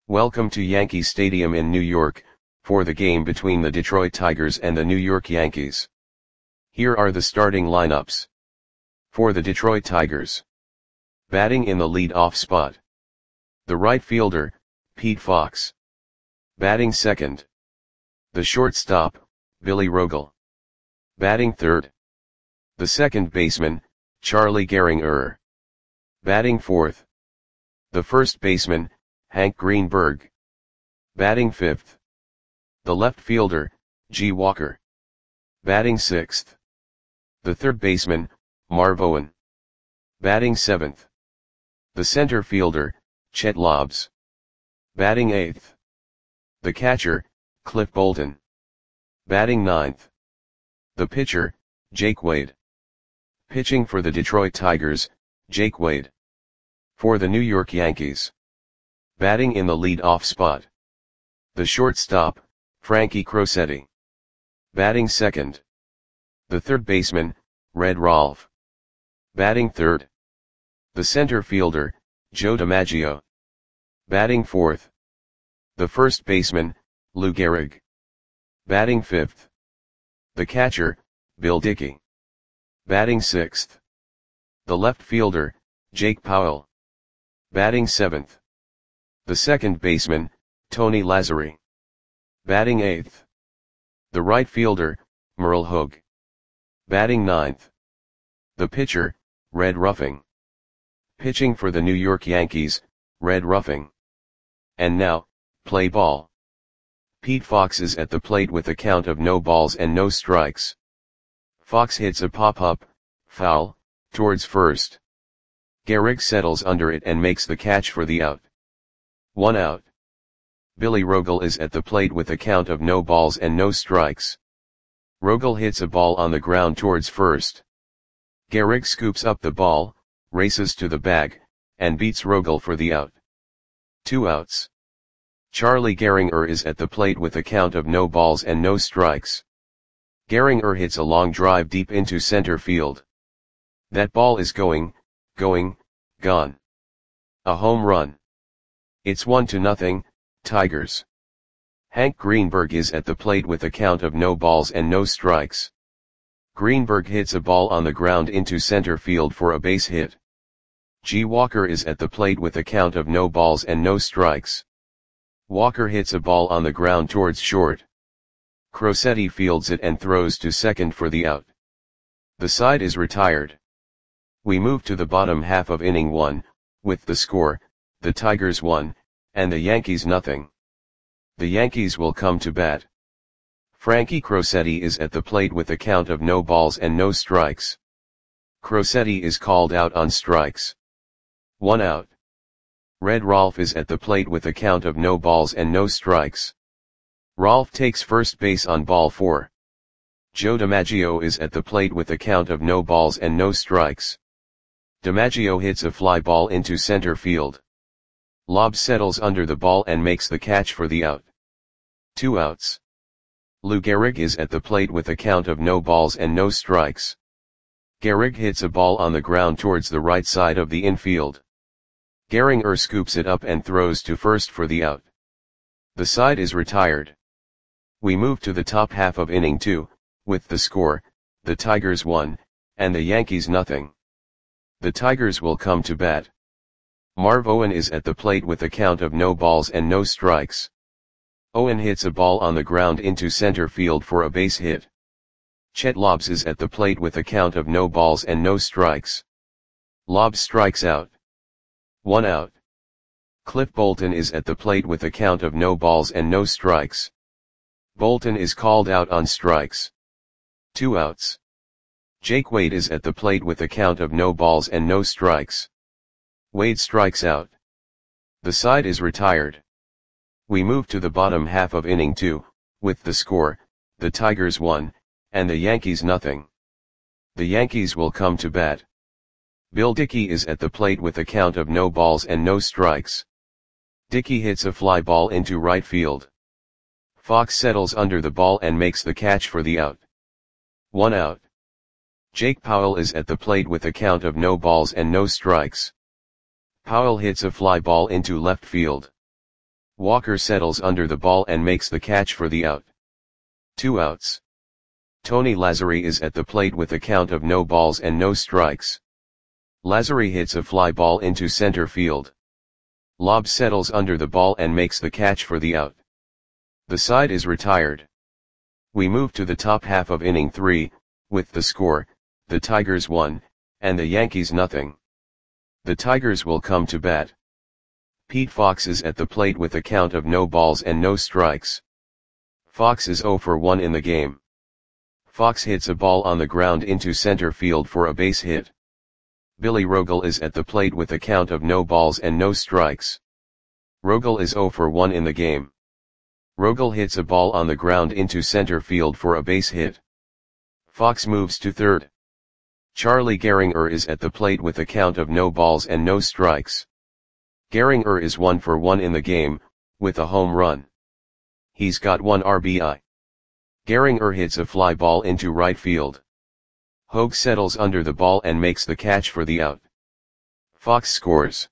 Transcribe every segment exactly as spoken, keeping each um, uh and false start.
Welcome to Yankee Stadium in New York, for the game between the Detroit Tigers and the New York Yankees. Here are the starting lineups. For the Detroit Tigers. Batting in the lead-off spot. The right fielder, Pete Fox. Batting second. The shortstop, Billy Rogel. Batting third. The second baseman, Charlie Gehringer. Batting fourth. The first baseman, Hank Greenberg. Batting fifth. The left fielder, G. Walker. Batting sixth. The third baseman, Marv Owen. Batting seventh. The center fielder, Chet Lobbs. Batting eighth. The catcher, Cliff Bolton. Batting ninth. The pitcher, Jake Wade. Pitching for the Detroit Tigers, Jake Wade. For the New York Yankees. Batting in the lead-off spot. The shortstop, Frankie Crosetti. Batting second. The third baseman, Red Rolfe. Batting third. The center fielder, Joe DiMaggio. Batting fourth. The first baseman, Lou Gehrig. Batting fifth. The catcher, Bill Dickey. Batting sixth. The left fielder, Jake Powell. Batting seventh. The second baseman, Tony Lazzeri. Batting eighth. The right fielder, Merle Hogue. Batting ninth. The pitcher, Red Ruffing. Pitching for the New York Yankees, Red Ruffing. And now, play ball. Pete Fox is at the plate with a count of no balls and no strikes. Fox hits a pop-up, foul, towards first. Gehrig settles under it and makes the catch for the out. One out. Billy Rogel is at the plate with a count of no balls and no strikes. Rogel hits a ball on the ground towards first. Gehrig scoops up the ball, races to the bag, and beats Rogel for the out. Two outs. Charlie Gehringer is at the plate with a count of no balls and no strikes. Gehringer hits a long drive deep into center field. That ball is going, going, gone. A home run. It's one to nothing, Tigers. Hank Greenberg is at the plate with a count of no balls and no strikes. Greenberg hits a ball on the ground into center field for a base hit. G. Walker is at the plate with a count of no balls and no strikes. Walker hits a ball on the ground towards short. Crosetti fields it and throws to second for the out. The side is retired. We move to the bottom half of inning one, with the score, the Tigers one, and the Yankees nothing. The Yankees will come to bat. Frankie Crosetti is at the plate with a count of no balls and no strikes. Crosetti is called out on strikes. One out. Red Rolfe is at the plate with a count of no balls and no strikes. Rolfe takes first base on ball four. Joe DiMaggio is at the plate with a count of no balls and no strikes. DiMaggio hits a fly ball into center field. Lobbs settles under the ball and makes the catch for the out. Two outs. Lou Gehrig is at the plate with a count of no balls and no strikes. Gehrig hits a ball on the ground towards the right side of the infield. Gehringer scoops it up and throws to first for the out. The side is retired. We move to the top half of inning two, with the score, the Tigers one, and the Yankees nothing. The Tigers will come to bat. Marv Owen is at the plate with a count of no balls and no strikes. Owen hits a ball on the ground into center field for a base hit. Chet Lobbs is at the plate with a count of no balls and no strikes. Lobbs strikes out. One out. Cliff Bolton is at the plate with a count of no balls and no strikes. Bolton is called out on strikes. Two outs. Jake Wade is at the plate with a count of no balls and no strikes. Wade strikes out. The side is retired. We move to the bottom half of inning two, with the score, the Tigers one, and the Yankees nothing. The Yankees will come to bat. Bill Dickey is at the plate with a count of no balls and no strikes. Dickey hits a fly ball into right field. Fox settles under the ball and makes the catch for the out. One out. Jake Powell is at the plate with a count of no balls and no strikes. Powell hits a fly ball into left field. Walker settles under the ball and makes the catch for the out. Two outs. Tony Lazzari is at the plate with a count of no balls and no strikes. Lazzari hits a fly ball into center field. Lobb settles under the ball and makes the catch for the out. The side is retired. We move to the top half of inning three, with the score, the Tigers one, and the Yankees nothing. The Tigers will come to bat. Pete Fox is at the plate with a count of no balls and no strikes. Fox is oh for one in the game. Fox hits a ball on the ground into center field for a base hit. Billy Rogel is at the plate with a count of no balls and no strikes. Rogel is oh for one in the game. Rogel hits a ball on the ground into center field for a base hit. Fox moves to third. Charlie Gehringer is at the plate with a count of no balls and no strikes. Gehringer is one for one in the game, with a home run. He's got one R B I. Gehringer hits a fly ball into right field. Hogue settles under the ball and makes the catch for the out. Fox scores.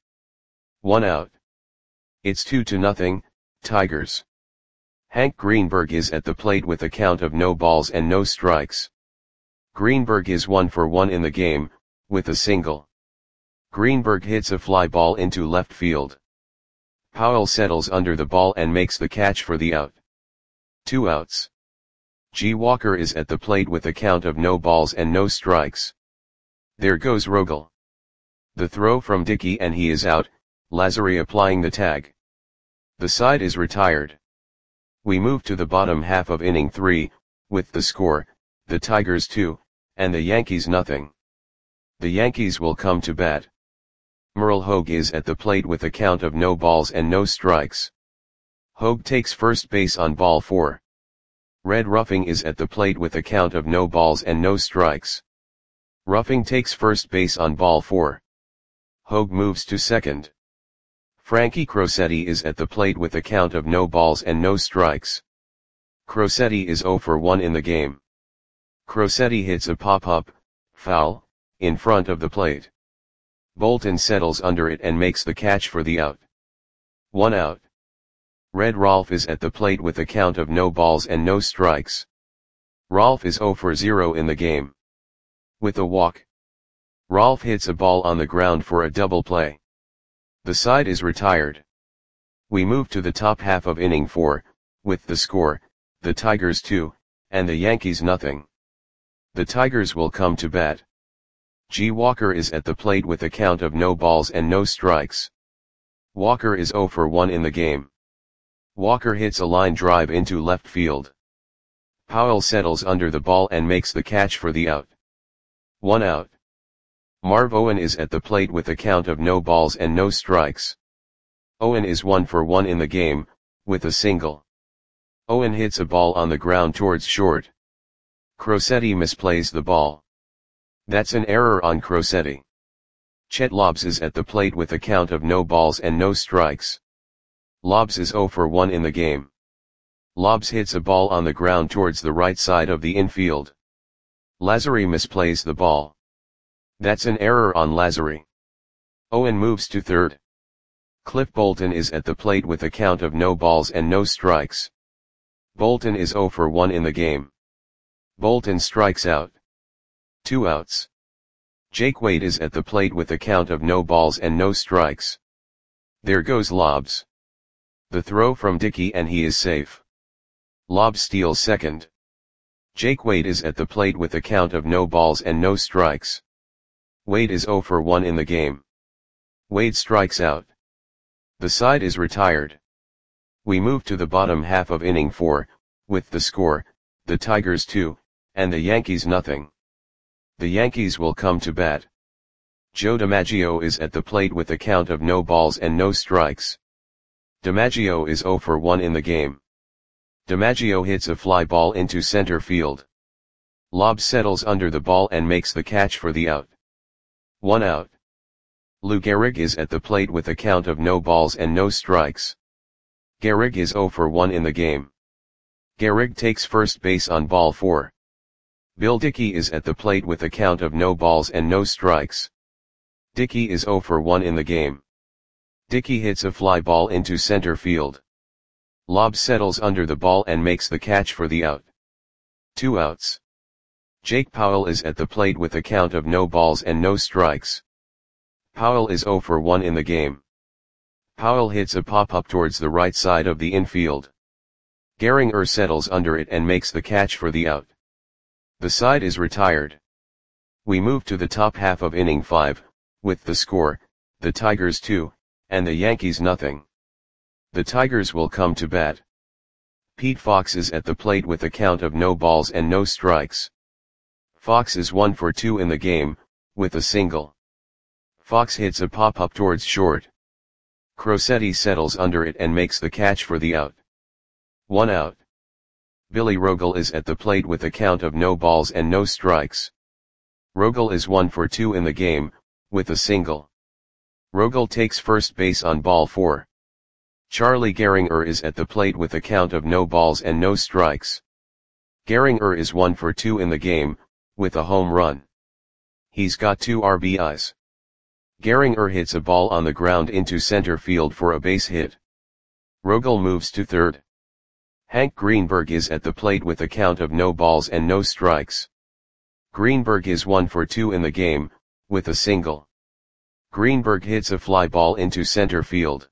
One out. It's two to nothing, Tigers. Hank Greenberg is at the plate with a count of no balls and no strikes. Greenberg is one for one in the game, with a single. Greenberg hits a fly ball into left field. Powell settles under the ball and makes the catch for the out. Two outs. G. Walker is at the plate with a count of no balls and no strikes. There goes Rogel. The throw from Dickey and he is out, Lazzari applying the tag. The side is retired. We move to the bottom half of inning three, with the score, the Tigers two, and the Yankees nothing. The Yankees will come to bat. Merle Hogue is at the plate with a count of no balls and no strikes. Hogue takes first base on ball four. Red Ruffing is at the plate with a count of no balls and no strikes. Ruffing takes first base on ball four. Hogue moves to second. Frankie Crosetti is at the plate with a count of no balls and no strikes. Crosetti is oh for one in the game. Crosetti hits a pop-up, foul, in front of the plate. Bolton settles under it and makes the catch for the out. One out. Red Rolfe is at the plate with a count of no balls and no strikes. Rolfe is oh for zero in the game. With a walk. Rolfe hits a ball on the ground for a double play. The side is retired. We move to the top half of inning four, with the score, the Tigers two, and the Yankees nothing. The Tigers will come to bat. G. Walker is at the plate with a count of no balls and no strikes. Walker is oh for one in the game. Walker hits a line drive into left field. Powell settles under the ball and makes the catch for the out. One out. Marv Owen is at the plate with a count of no balls and no strikes. Owen is one for one in the game, with a single. Owen hits a ball on the ground towards short. Crosetti misplays the ball. That's an error on Crosetti. Chet Lobbs is at the plate with a count of no balls and no strikes. Lobbs is oh for one in the game. Lobbs hits a ball on the ground towards the right side of the infield. Lazzari misplays the ball. That's an error on Lazzari. Owen moves to third. Cliff Bolton is at the plate with a count of no balls and no strikes. Bolton is oh for one in the game. Bolton strikes out. Two outs. Jake Wade is at the plate with a count of no balls and no strikes. There goes Lobbs. The throw from Dickey and he is safe. Lobbs steals second. Jake Wade is at the plate with a count of no balls and no strikes. Wade is oh for one in the game. Wade strikes out. The side is retired. We move to the bottom half of inning four, with the score, the Tigers two, and the Yankees nothing. The Yankees will come to bat. Joe DiMaggio is at the plate with a count of no balls and no strikes. DiMaggio is oh for one in the game. DiMaggio hits a fly ball into center field. Lobbs settles under the ball and makes the catch for the out. One out. Lou Gehrig is at the plate with a count of no balls and no strikes. Gehrig is oh for one in the game. Gehrig takes first base on ball four. Bill Dickey is at the plate with a count of no balls and no strikes. Dickey is oh for one in the game. Dickey hits a fly ball into center field. Lobb settles under the ball and makes the catch for the out. Two outs. Jake Powell is at the plate with a count of no balls and no strikes. Powell is oh for one in the game. Powell hits a pop-up towards the right side of the infield. Gehringer settles under it and makes the catch for the out. The side is retired. We move to the top half of inning five, with the score, the Tigers two, and the Yankees nothing. The Tigers will come to bat. Pete Fox is at the plate with a count of no balls and no strikes. Fox is one for two in the game, with a single. Fox hits a pop-up towards short. Crosetti settles under it and makes the catch for the out. One out. Billy Rogel is at the plate with a count of no balls and no strikes. Rogel is one for two in the game, with a single. Rogel takes first base on ball four. Charlie Gehringer is at the plate with a count of no balls and no strikes. Gehringer is one for two in the game, with a home run. He's got two R B Is. Gehringer hits a ball on the ground into center field for a base hit. Rogel moves to third. Hank Greenberg is at the plate with a count of no balls and no strikes. Greenberg is one for two in the game, with a single. Greenberg hits a fly ball into center field.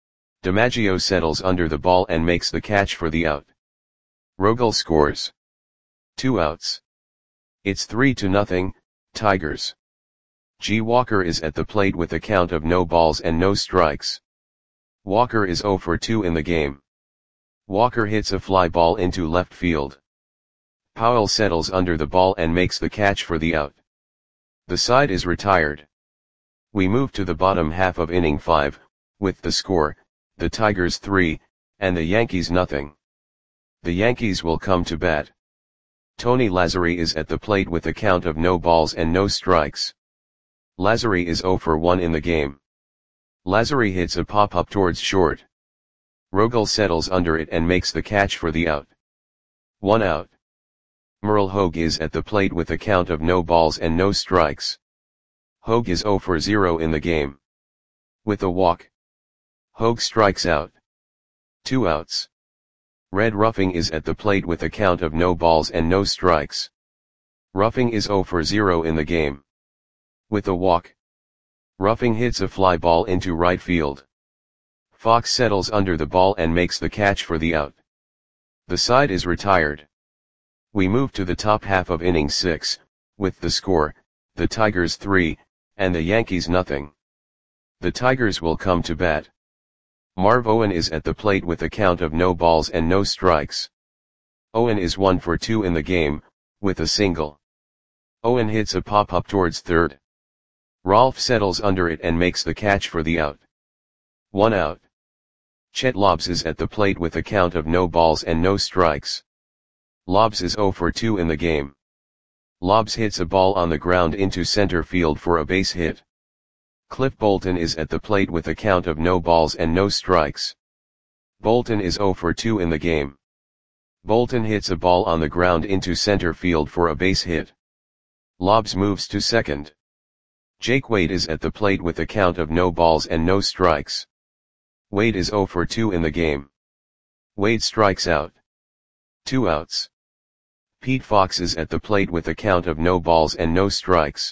DiMaggio settles under the ball and makes the catch for the out. Rogel scores. Two outs. It's three to nothing, Tigers. G. Walker is at the plate with a count of no balls and no strikes. Walker is oh for two in the game. Walker hits a fly ball into left field. Powell settles under the ball and makes the catch for the out. The side is retired. We move to the bottom half of inning five, with the score, the Tigers three, and the Yankees nothing. The Yankees will come to bat. Tony Lazzeri is at the plate with a count of no balls and no strikes. Lazzeri is oh for one in the game. Lazzeri hits a pop-up towards short. Rogel settles under it and makes the catch for the out. One out. Merle Hogue is at the plate with a count of no balls and no strikes. Hogue is oh for zero in the game. With a walk. Hogue strikes out. Two outs. Red Ruffing is at the plate with a count of no balls and no strikes. Ruffing is oh for zero in the game. With a walk. Ruffing hits a fly ball into right field. Fox settles under the ball and makes the catch for the out. The side is retired. We move to the top half of inning six, with the score, the Tigers three, and the Yankees nothing. The Tigers will come to bat. Marv Owen is at the plate with a count of no balls and no strikes. Owen is one for two in the game, with a single. Owen hits a pop-up towards third. Rolfe settles under it and makes the catch for the out. One out. Chet Lobbs is at the plate with a count of no balls and no strikes. Lobbs is oh for two in the game. Lobbs hits a ball on the ground into center field for a base hit. Cliff Bolton is at the plate with a count of no balls and no strikes. Bolton is oh for two in the game. Bolton hits a ball on the ground into center field for a base hit. Lobbs moves to second. Jake Wade is at the plate with a count of no balls and no strikes. Wade is oh for two in the game. Wade strikes out. Two outs. Pete Fox is at the plate with a count of no balls and no strikes.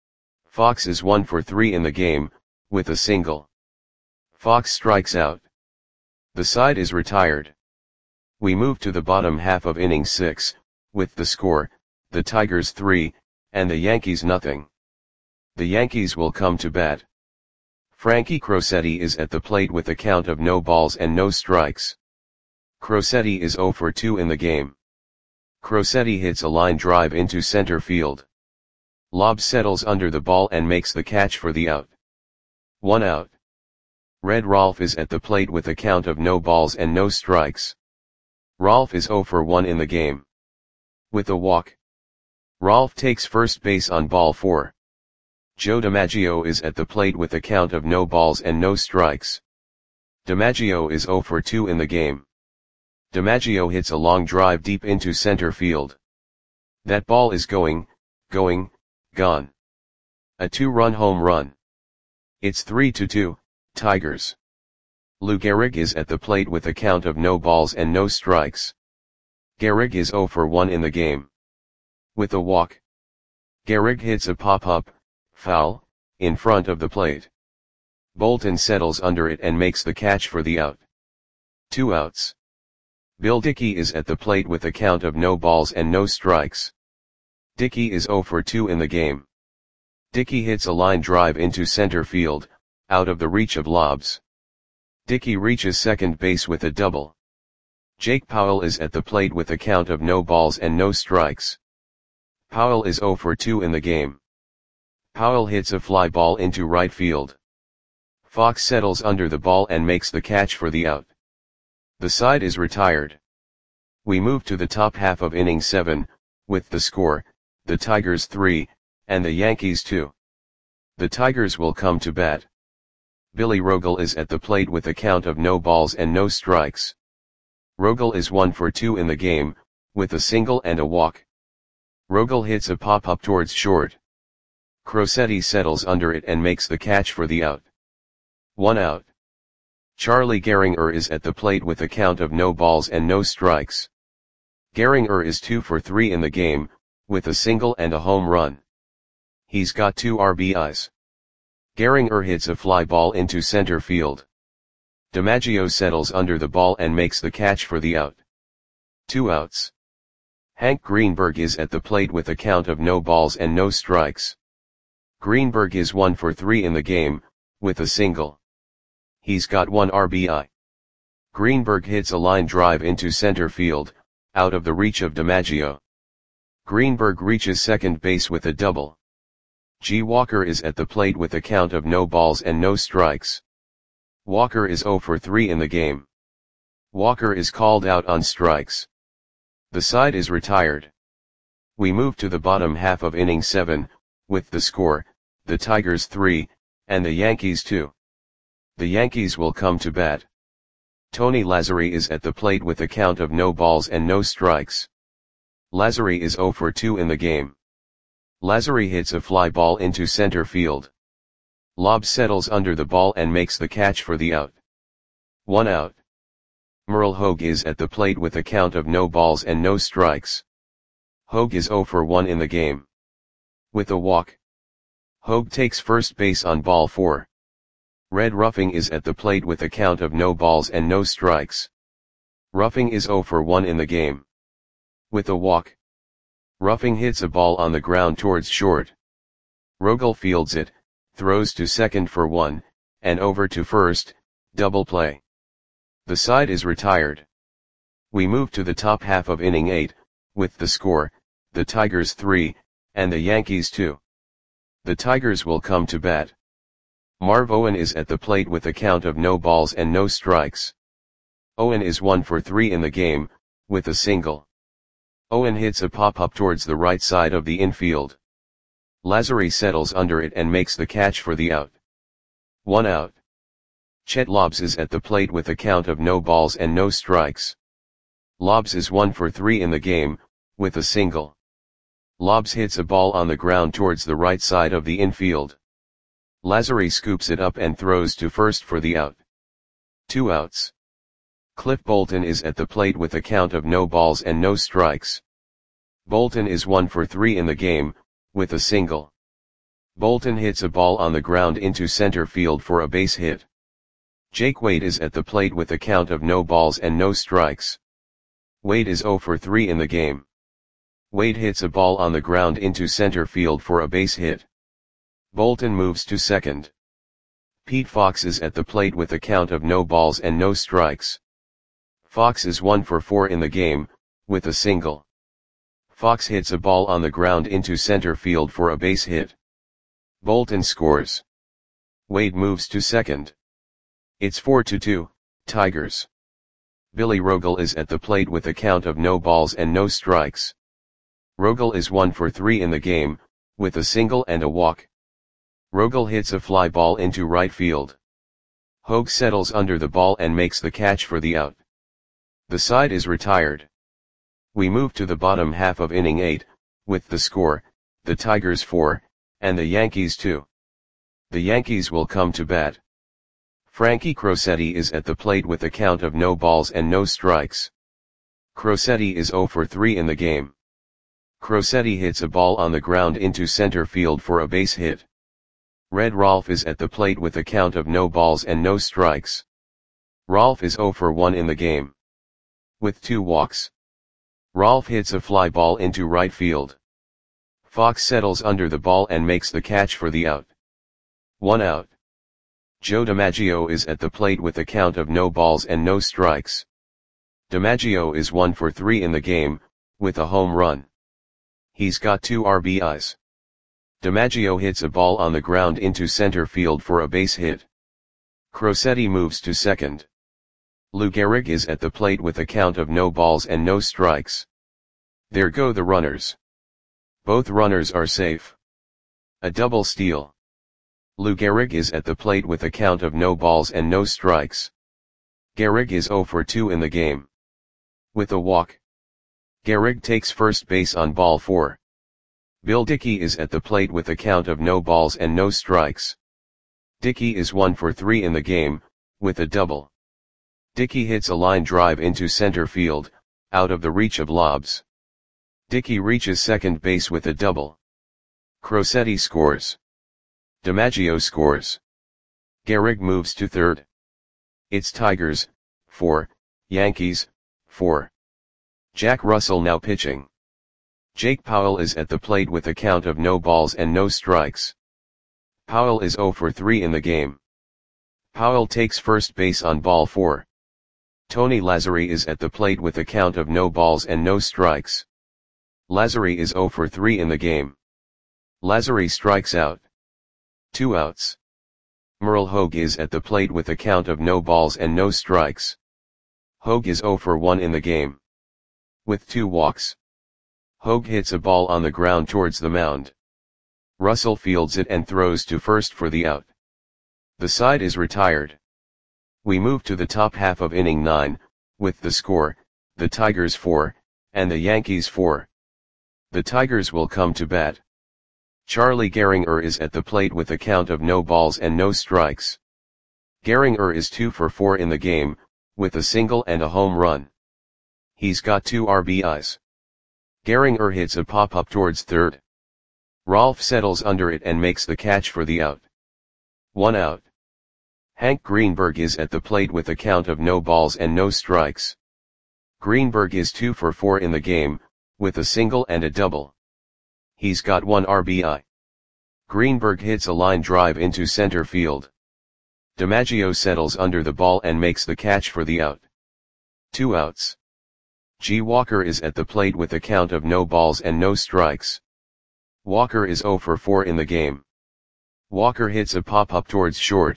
Fox is one for three in the game, with a single. Fox strikes out. The side is retired. We move to the bottom half of inning six, with the score, the Tigers three, and the Yankees nothing. The Yankees will come to bat. Frankie Crosetti is at the plate with a count of no balls and no strikes. Crosetti is oh for two in the game. Crosetti hits a line drive into center field. Lobbs settles under the ball and makes the catch for the out. One out. Red Rolfe is at the plate with a count of no balls and no strikes. Rolfe is oh for one in the game. With a walk. Rolfe takes first base on ball four. Joe DiMaggio is at the plate with a count of no balls and no strikes. DiMaggio is oh for two in the game. DiMaggio hits a long drive deep into center field. That ball is going, going, gone. A two-run home run. It's three to two, Tigers. Lou Gehrig is at the plate with a count of no balls and no strikes. Gehrig is zero for one in the game. With a walk. Gehrig hits a pop-up, foul, in front of the plate. Bolton settles under it and makes the catch for the out. Two outs. Bill Dickey is at the plate with a count of no balls and no strikes. Dickey is zero for two in the game. Dickey hits a line drive into center field, out of the reach of lobs. Dickey reaches second base with a double. Jake Powell is at the plate with a count of no balls and no strikes. Powell is zero for two in the game. Powell hits a fly ball into right field. Fox settles under the ball and makes the catch for the out. The side is retired. We move to the top half of inning seven, with the score, the Tigers three, and the Yankees two. The Tigers will come to bat. Billy Rogel is at the plate with a count of no balls and no strikes. Rogel is one for two in the game, with a single and a walk. Rogel hits a pop-up towards short. Crosetti settles under it and makes the catch for the out. One out. Charlie Gehringer is at the plate with a count of no balls and no strikes. Gehringer is two for three in the game, with a single and a home run. He's got two R B Is. Gehringer hits a fly ball into center field. DiMaggio settles under the ball and makes the catch for the out. Two outs. Hank Greenberg is at the plate with a count of no balls and no strikes. Greenberg is one for three in the game, with a single. He's got one R B I. Greenberg hits a line drive into center field, out of the reach of DiMaggio. Greenberg reaches second base with a double. G. Walker is at the plate with a count of no balls and no strikes. Walker is zero for three in the game. Walker is called out on strikes. The side is retired. We move to the bottom half of inning seven, with the score, the Tigers three, and the Yankees two. The Yankees will come to bat. Tony Lazzeri is at the plate with a count of no balls and no strikes. Lazzeri is zero for two in the game. Lazzeri hits a fly ball into center field. Lobb settles under the ball and makes the catch for the out. One out. Merle Hogue is at the plate with a count of no balls and no strikes. Hogue is zero for one in the game. With a walk. Hogue takes first base on ball four. Red Ruffing is at the plate with a count of no balls and no strikes. Ruffing is zero for one in the game. With a walk. Ruffing hits a ball on the ground towards short. Rogel fields it, throws to second for one, and over to first, double play. The side is retired. We move to the top half of inning eight, with the score, the Tigers three, and the Yankees two. The Tigers will come to bat. Marv Owen is at the plate with a count of no balls and no strikes. Owen is one for three in the game, with a single. Owen hits a pop-up towards the right side of the infield. Lazzeri settles under it and makes the catch for the out. One out. Chet Lobbs is at the plate with a count of no balls and no strikes. Lobbs is one for three in the game, with a single. Lobbs hits a ball on the ground towards the right side of the infield. Lazzeri scoops it up and throws to first for the out. Two outs. Cliff Bolton is at the plate with a count of no balls and no strikes. Bolton is one for three in the game, with a single. Bolton hits a ball on the ground into center field for a base hit. Jake Wade is at the plate with a count of no balls and no strikes. Wade is zero for three in the game. Wade hits a ball on the ground into center field for a base hit. Bolton moves to second. Pete Fox is at the plate with a count of no balls and no strikes. Fox is one for four in the game, with a single. Fox hits a ball on the ground into center field for a base hit. Bolton scores. Wade moves to second. It's four to two, Tigers. Billy Rogel is at the plate with a count of no balls and no strikes. Rogel is one for three in the game, with a single and a walk. Rogel hits a fly ball into right field. Hogue settles under the ball and makes the catch for the out. The side is retired. We move to the bottom half of inning eight, with the score, the Tigers four, and the Yankees two. The Yankees will come to bat. Frankie Crosetti is at the plate with a count of no balls and no strikes. Crosetti is zero for three in the game. Crosetti hits a ball on the ground into center field for a base hit. Red Rolf is at the plate with a count of no balls and no strikes. Rolf is zero for one in the game. With two walks. Rolf hits a fly ball into right field. Fox settles under the ball and makes the catch for the out. One out. Joe DiMaggio is at the plate with a count of no balls and no strikes. DiMaggio is one for three in the game, with a home run. He's got two R B Is. DiMaggio hits a ball on the ground into center field for a base hit. Crosetti moves to second. Lou Gehrig is at the plate with a count of no balls and no strikes. There go the runners. Both runners are safe. A double steal. Lou Gehrig is at the plate with a count of no balls and no strikes. Gehrig is zero for two in the game. With a walk. Gehrig takes first base on ball four. Bill Dickey is at the plate with a count of no balls and no strikes. Dickey is one for three in the game, with a double. Dickey hits a line drive into center field, out of the reach of lobs. Dickey reaches second base with a double. Crosetti scores. DiMaggio scores. Gehrig moves to third. It's Tigers, four, Yankees, four. Jack Russell now pitching. Jake Powell is at the plate with a count of no balls and no strikes. Powell is zero for three in the game. Powell takes first base on ball four. Tony Lazzeri is at the plate with a count of no balls and no strikes. Lazzeri is zero for three in the game. Lazzeri strikes out. Two outs. Merle Hogue is at the plate with a count of no balls and no strikes. Hogue is zero for one in the game. With two walks. Hogue hits a ball on the ground towards the mound. Russell fields it and throws to first for the out. The side is retired. We move to the top half of inning nine, with the score, the Tigers four, and the Yankees four. The Tigers will come to bat. Charlie Gehringer is at the plate with a count of no balls and no strikes. Gehringer is two for four in the game, with a single and a home run. He's got two R B Is. Gehringer hits a pop-up towards third. Rolf settles under it and makes the catch for the out. One out. Hank Greenberg is at the plate with a count of no balls and no strikes. Greenberg is two for four in the game, with a single and a double. He's got one R B I. Greenberg hits a line drive into center field. DiMaggio settles under the ball and makes the catch for the out. Two outs. G. Walker is at the plate with a count of no balls and no strikes. Walker is zero for four in the game. Walker hits a pop-up towards short.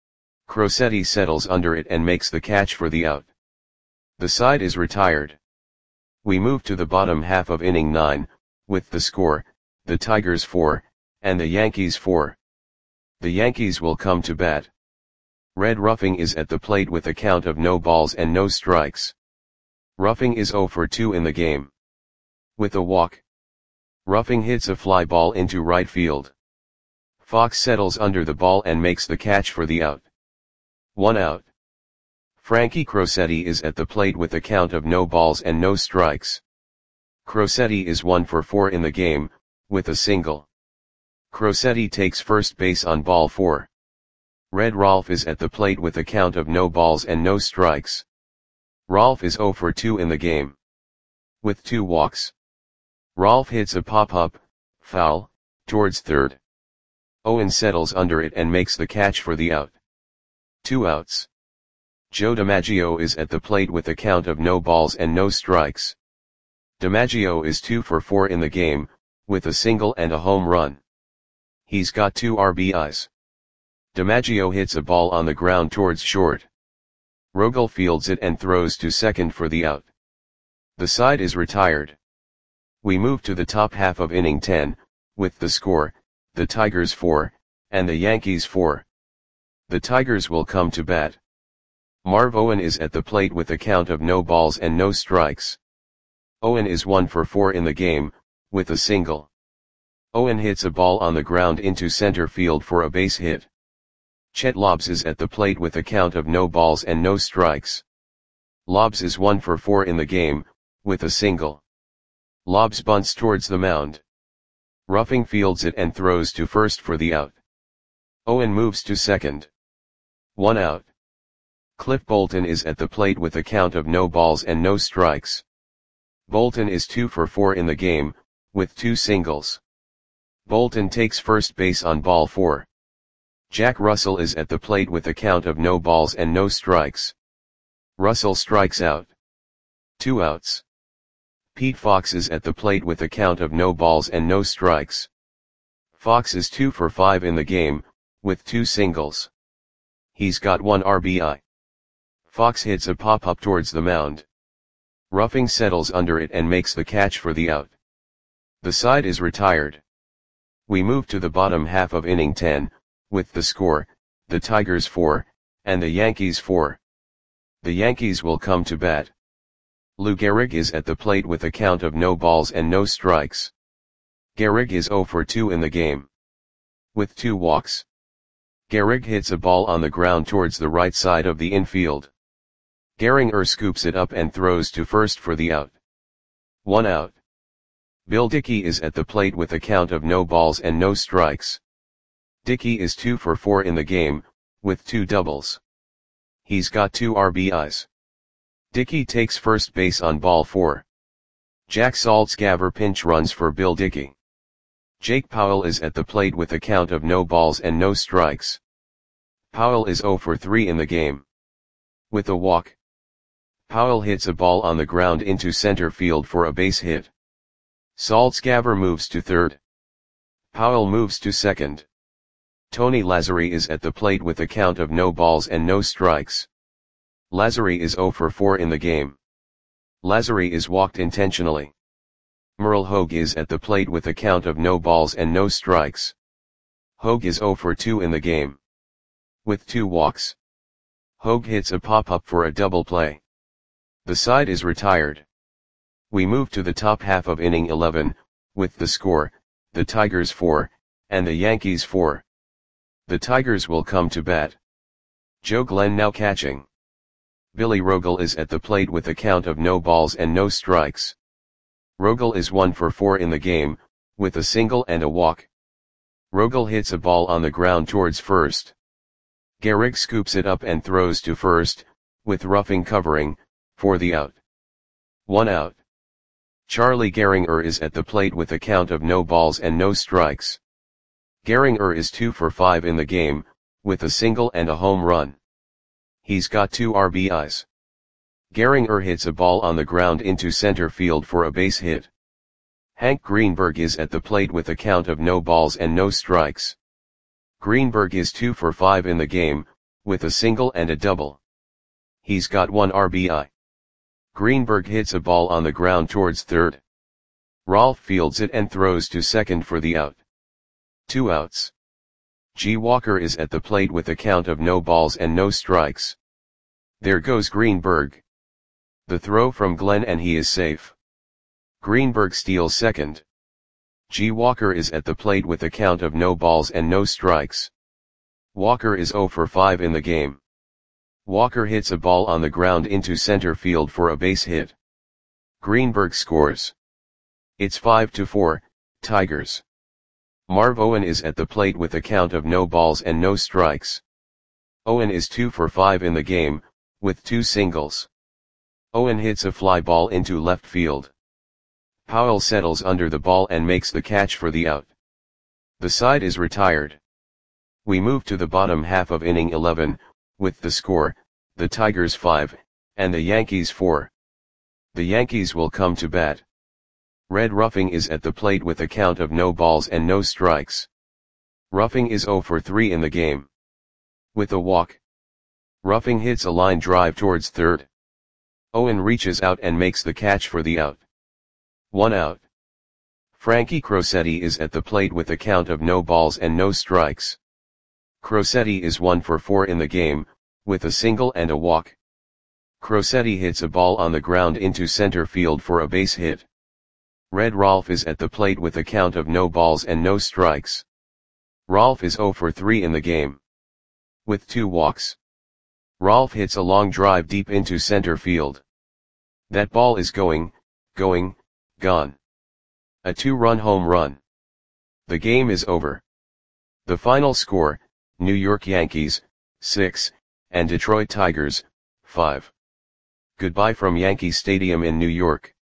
Crosetti settles under it and makes the catch for the out. The side is retired. We move to the bottom half of inning nine, with the score, the Tigers four, and the Yankees four. The Yankees will come to bat. Red Ruffing is at the plate with a count of no balls and no strikes. Ruffing is zero for two in the game. With a walk. Ruffing hits a fly ball into right field. Fox settles under the ball and makes the catch for the out. One out. Frankie Crosetti is at the plate with a count of no balls and no strikes. Crosetti is one for four in the game, with a single. Crosetti takes first base on ball four. Red Rolf is at the plate with a count of no balls and no strikes. Rolf is zero for two in the game. With two walks. Rolf hits a pop-up, foul, towards third. Owen settles under it and makes the catch for the out. Two outs. Joe DiMaggio is at the plate with a count of no balls and no strikes. DiMaggio is two for four in the game, with a single and a home run. He's got two R B Is. DiMaggio hits a ball on the ground towards short. Rogel fields it and throws to second for the out. The side is retired. We move to the top half of inning ten, with the score, the Tigers four, and the Yankees four. The Tigers will come to bat. Marv Owen is at the plate with a count of no balls and no strikes. Owen is one for four in the game, with a single. Owen hits a ball on the ground into center field for a base hit. Chet Lobs is at the plate with a count of no balls and no strikes. Lobs is one for four in the game, with a single. Lobs bunts towards the mound. Ruffing fields it and throws to first for the out. Owen moves to second. One out. Cliff Bolton is at the plate with a count of no balls and no strikes. Bolton is two for four in the game, with two singles. Bolton takes first base on ball four. Jack Russell is at the plate with a count of no balls and no strikes. Russell strikes out. Two outs. Pete Fox is at the plate with a count of no balls and no strikes. Fox is two for five in the game, with two singles. He's got one R B I. Fox hits a pop-up towards the mound. Ruffing settles under it and makes the catch for the out. The side is retired. We move to the bottom half of inning ten, with the score, the Tigers four, and the Yankees four. The Yankees will come to bat. Lou Gehrig is at the plate with a count of no balls and no strikes. Gehrig is zero for two in the game. With two walks. Gehrig hits a ball on the ground towards the right side of the infield. Gehringer scoops it up and throws to first for the out. One out. Bill Dickey is at the plate with a count of no balls and no strikes. Dickey is two for four in the game, with two doubles. He's got two R B Is. Dickey takes first base on ball four. Jack Saltzgaver pinch runs for Bill Dickey. Jake Powell is at the plate with a count of no balls and no strikes. Powell is zero for three in the game. With a walk. Powell hits a ball on the ground into center field for a base hit. Saltzgaver moves to third. Powell moves to second. Tony Lazzeri is at the plate with a count of no balls and no strikes. Lazzeri is zero for four in the game. Lazzeri is walked intentionally. Merle Hogue is at the plate with a count of no balls and no strikes. Hogue is zero for two in the game. With two walks. Hogue hits a pop-up for a double play. The side is retired. We move to the top half of inning eleven, with the score, the Tigers four, and the Yankees four. The Tigers will come to bat. Joe Glenn now catching. Billy Rogel is at the plate with a count of no balls and no strikes. Rogel is one for four in the game, with a single and a walk. Rogel hits a ball on the ground towards first. Gehrig scoops it up and throws to first, with Ruffing covering, for the out. One out. Charlie Gehringer is at the plate with a count of no balls and no strikes. Gehringer is two for five in the game, with a single and a home run. He's got two R B Is. Gehringer hits a ball on the ground into center field for a base hit. Hank Greenberg is at the plate with a count of no balls and no strikes. Greenberg is two for five in the game, with a single and a double. He's got one R B I. Greenberg hits a ball on the ground towards third. Rolfe fields it and throws to second for the out. Two outs. G. Walker is at the plate with a count of no balls and no strikes. There goes Greenberg. The throw from Glenn and he is safe. Greenberg steals second. G. Walker is at the plate with a count of no balls and no strikes. Walker is zero for five in the game. Walker hits a ball on the ground into center field for a base hit. Greenberg scores. It's five to four, Tigers. Marv Owen is at the plate with a count of no balls and no strikes. Owen is two for five in the game, with two singles. Owen hits a fly ball into left field. Powell settles under the ball and makes the catch for the out. The side is retired. We move to the bottom half of inning eleven, with the score, the Tigers five, and the Yankees four. The Yankees will come to bat. Red Ruffing is at the plate with a count of no balls and no strikes. Ruffing is zero for three in the game. With a walk. Ruffing hits a line drive towards third. Owen reaches out and makes the catch for the out. One out. Frankie Crosetti is at the plate with a count of no balls and no strikes. Crosetti is one for four in the game, with a single and a walk. Crosetti hits a ball on the ground into center field for a base hit. Red Rolfe is at the plate with a count of no balls and no strikes. Rolfe is zero for three in the game. with two walks. Rolf hits a long drive deep into center field. That ball is going, going, gone. A two-run home run. The game is over. The final score, New York Yankees, six, and Detroit Tigers, five. Goodbye from Yankee Stadium in New York.